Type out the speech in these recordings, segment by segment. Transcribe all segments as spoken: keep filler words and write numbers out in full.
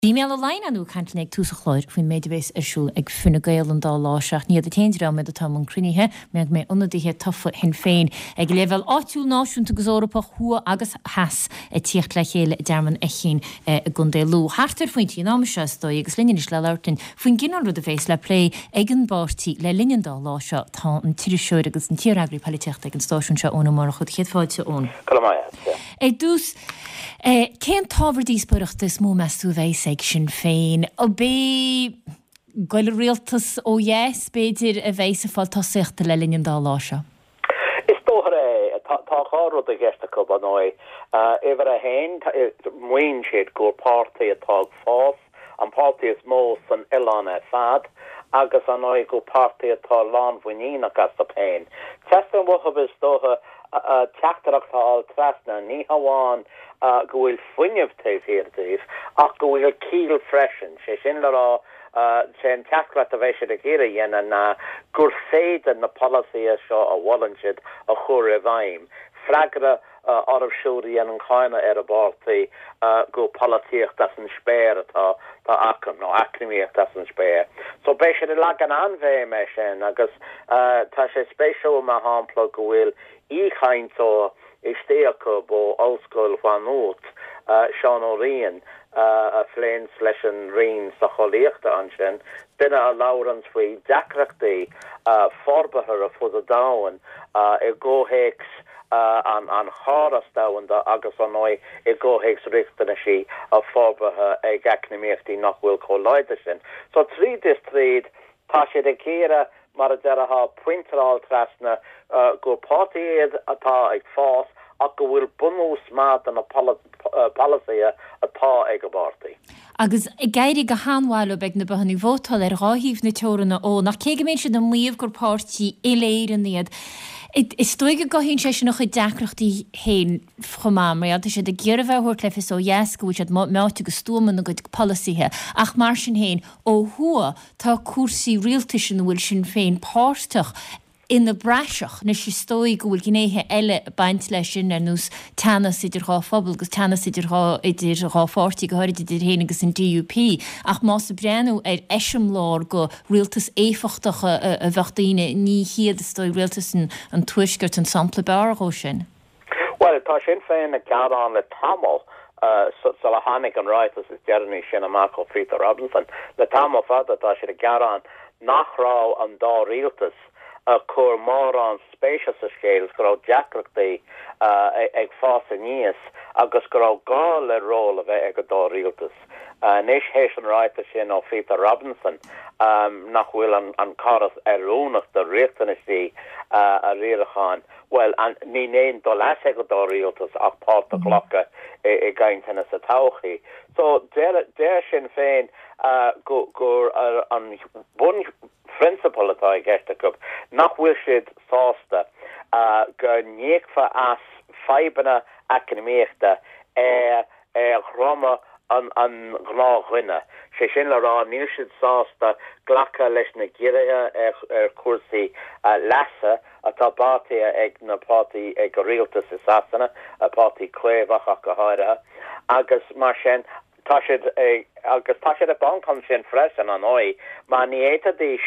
Bhí mé lein anú cannig túsa chláir faoin méidirvéis arsúil ag finna gaal an dá láiseach níiad a téinrá me a tam an cruníthe meag mé onadíthe tofa hen féin ag level áitiúil náisiúnta gozórapach thua agus has a tíocht le chéile dearman echin a gundé lú. Hartar faointí ná se stoi agus linneis le leirtain faoin ginan rud a fééis le lé ag an bátí le linnean dá láise tá an tíiriseúir agus an tíragraí paliteachta ag an stáisiún se óna mar chud chéadfáilte ón. Ag dús cén tábhar díos buireachtas mó meú bhééis ag sin féin ó bé goil rialtas ó yes beidir a bhééis a fáil tá suachta le linnean dá láise. Is tóthar é tá chárad a gceiste go an óid ibar a hain muoin siad gur páirtaí atá fás an páirtaí is mó san Ián é fad agus an óid go páirtaí atá lán bhaoiníach as a péin. Testan bhuthab is dótha teachtarachtáil trasna ní hamháin Uh, go bhfuil fuinneamh taobh hirdíh ach go bhfuil cíl freisin sé sin le rá sé an teachrat a bheith siad a ggéire dhéana na gur féidir na policy seo a bhhailn siad a chur a bhaim freigra ormh siúdaí an an cháine ar a bártaí go políocht as an spéir atá tá acam nó acrimíocht as an spéir. So béis siad le an anbhéim me sin agus tá sé spéisiú a hápla go bhfuil íchaintó is steacob ó óscoil fanút Seán O'Rian a phléin leis an rion sa choléachta an sin duine a laurans faoi deacreachtaí forbathair a fud a dáin i ggóhéics an an cháras dáhanda agus an óid i ggóhéics richtana si a forbatha ag eacnimíochtaí nach bhfuil choláide sin. So tríd is tríd tá siad a céire mar a deartha pointeráil trasna go pátíiad atá ag fás ach go bhfuil bunú smát an a policy atá ag go bártaí. Agus i gaiiri go háháil beag na bahanú bhótáil ar ráhíh na teoranna ó nach cé go méid sin na míomh gur pátí i léir an iad. Is stoige go hín sé sin noch i deacreachtaí héin chomá mar sé de ggéar bheith thuirt lefis ó yes go bhúid meáte go stúman na go policíthe ach mar sin héin ó thua tá cuasaí rialta sin bhfuil sin féin páirteach ina breiseach na sé stoi go bhfuil gnéthe eile baint lei sin ar nús tanas idir rá fphobal gus tanas idir rá idir rá fáirtí go háirid idir héana agus an D U P ach más a breanú ar eisiom lár go rialtas éifachtacha a bheachtaíine ní chiad a stoi rialtas an tuisgurt an sampla bearthó sin. Well, tá sin féin na garán le tamil sa le hánig an ráitas is dearní sin amach ó Peter Robinson le tamil fada tá sé a garán nachrá an dá rialtas a chur mór an spéisias a scéils go raibh deacreachtaí ag fás a níos agus go raibh gá le ról a bheith ag go dá rialtas. Níos hééis an ráite sin ó Peter Robinson nach bhfuil an caras arúnach de riachtanistí a rialacháin. Well, ní néon dó leis ag go dá rialtas ach páirta chlocha i gcainteanna sa todhchaí. So déir sin féin gur an bun principal atá i gceiste go nach bhfuil siad sásta go níochfa as feibanna académiachta ar ar chroma an an gnághhuine. sé sin le rá níl siad sásta ghlacha leis na gcéirithe ar cuasaí leasa atá pátaí ag na pátaí ag go rialtas is asanna a pátaí cuéimhach ach go háirithe agus mar sin tá siad agus tá siad a bancam sin freisin an óid má ní éta díis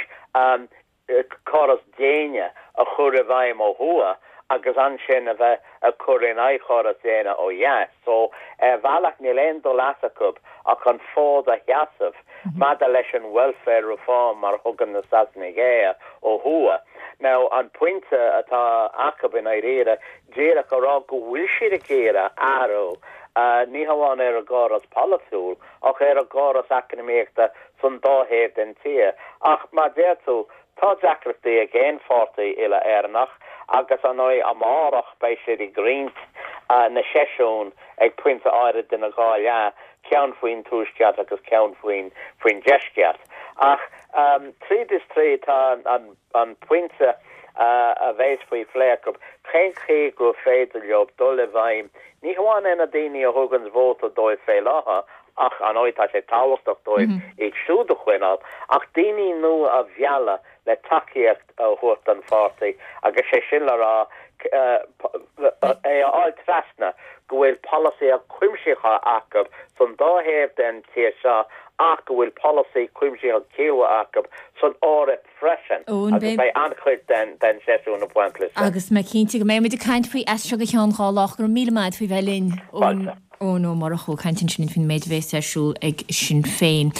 choras déine a chur a bhaim ó thua agus an sin a bheith a churin é choras déine ó yes. So bhealach ní léon do lasacub ach an fód a heasamh mad a leis an welfare reform mar thugan na Sasna Géa ó thua. Now an puinte atá acab in éire déire go rá go bhfuil siad a céire aró Uh, ní hamháin ar a gáras palafúil ach ar a gáras académiachta san dáhéir den tí ach má déirtú tá deacreachtaí a géin fátaí ile airnach agus an óid amárach bei siad i grínt uh, na seisiún ag puinte áire den a gáile ceann faoin túisceart agus ceann faoin faoin deisceart ach um, tríd is trí tá an, an puinte Uh, a bheits faoi phléacab cén ché go féidir leob dul le bhaim ní hamháin ina daoine a thugans bhóta dóibh fé látha ach an oid tá sé táhachtach dóibh ag siúda chuinál ach daoine nó a bheala le takeíocht a thuirt an fátaí agus sé sin le rá é áil trasna go bhfuil policy a cuimsecha acab san dáhéir den tí seo ach go bhfuil policy cuimse a céha acab san ára freisin agus bei anchuid den den séú na pointlis. Agus me cinnte go mé me de caiint faoi eistre go teánráach gur míle maid faoi bhelín ó nó mar a cho caiintin sin fin méid bhééis siúil ag sin féin.